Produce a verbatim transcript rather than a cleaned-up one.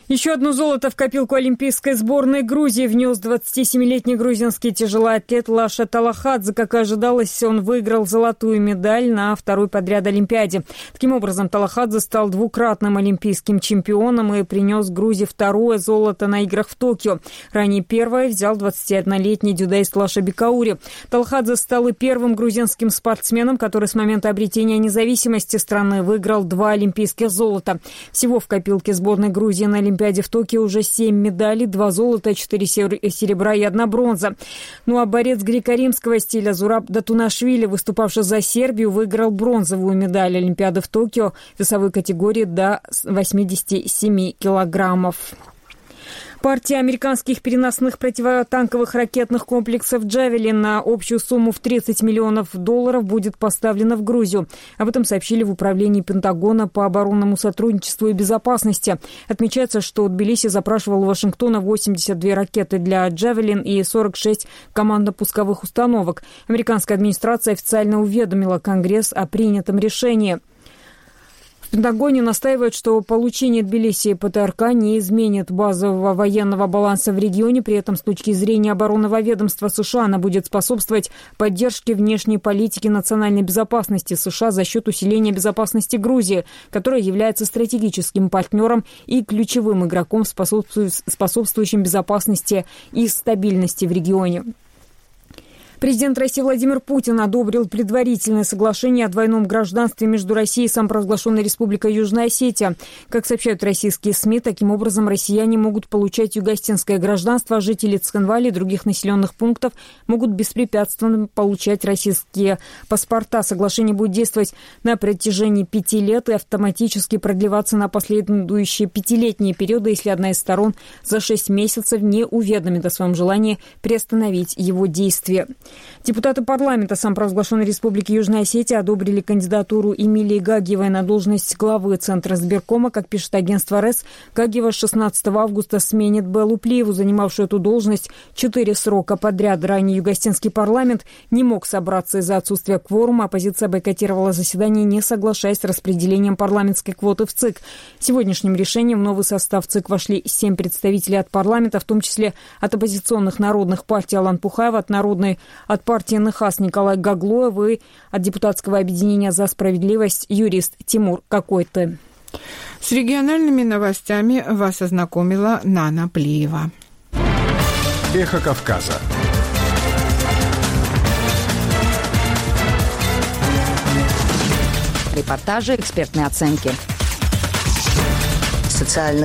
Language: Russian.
Еще одно золото в копилку олимпийской сборной Грузии внес двадцатисемилетний грузинский тяжелоатлет Лаша Талахадзе. Как и ожидалось, он выиграл золотую медаль на второй подряд Олимпиаде. Таким образом, Талахадзе стал двукратным олимпийским чемпионом и принес Грузии второе золото на играх в Токио. Ранее первое взял двадцатиоднолетний дзюдоист Лаша Бекаури. Талахадзе стал и первым грузинским спортсменом, который с момента обретения независимости страны выиграл два олимпийских золота. Всего в копилке сборной Грузии на Олимпиаде Олимпиаде в Токио уже семь медалей, два золота, четыре серебра и одна бронза. Ну а борец греко-римского стиля Зураб Датунашвили, выступавший за Сербию, выиграл бронзовую медаль Олимпиады в Токио в весовой категории до восьмидесяти семи килограммов. Партия американских переносных противотанковых ракетных комплексов «Джавелин» на общую сумму в тридцать миллионов долларов будет поставлена в Грузию. Об этом сообщили в управлении Пентагона по оборонному сотрудничеству и безопасности. Отмечается, что Тбилиси запрашивал у Вашингтона восемьдесят две ракеты для «Джавелин» и сорок шесть командно-пусковых установок. Американская администрация официально уведомила Конгресс о принятом решении. В Пентагоне настаивают, что получение Тбилиси ПТРК не изменит базового военного баланса в регионе. При этом с точки зрения оборонного ведомства США она будет способствовать поддержке внешней политики национальной безопасности США за счет усиления безопасности Грузии, которая является стратегическим партнером и ключевым игроком, способствующим безопасности и стабильности в регионе. Президент России Владимир Путин одобрил предварительное соглашение о двойном гражданстве между Россией и самопровозглашенной Республикой Южная Осетия. Как сообщают российские СМИ, таким образом россияне могут получать юго-осетинское гражданство, а жители Цхинвали и других населенных пунктов могут беспрепятственно получать российские паспорта. Соглашение будет действовать на протяжении пяти лет и автоматически продлеваться на последующие пятилетние периоды, если одна из сторон за шесть месяцев не уведомит о своем желании приостановить его действие. Депутаты парламента самопровозглашенной Республики Южная Осетия одобрили кандидатуру Эмилии Гагиевой на должность главы Центра избиркома. Как пишет агентство РЭС, Гагиева с шестнадцатого августа сменит Беллу Плиеву, занимавшую эту должность четыре срока подряд. Ранее юго-осетинский парламент не мог собраться из-за отсутствия кворума. Оппозиция бойкотировала заседание, не соглашаясь с распределением парламентской квоты в ЦИК. Сегодняшним решением в новый состав ЦИК вошли семь представителей от парламента, в том числе от оппозиционных народных партий Алан Пухаева, от народной от партии НХАС Николай Гаглоев и от депутатского объединения «За справедливость» юрист Тимур Какой-то. С региональными новостями вас ознакомила Нана Плиева. Эхо Кавказа. Репортажи, экспертные оценки. Социальные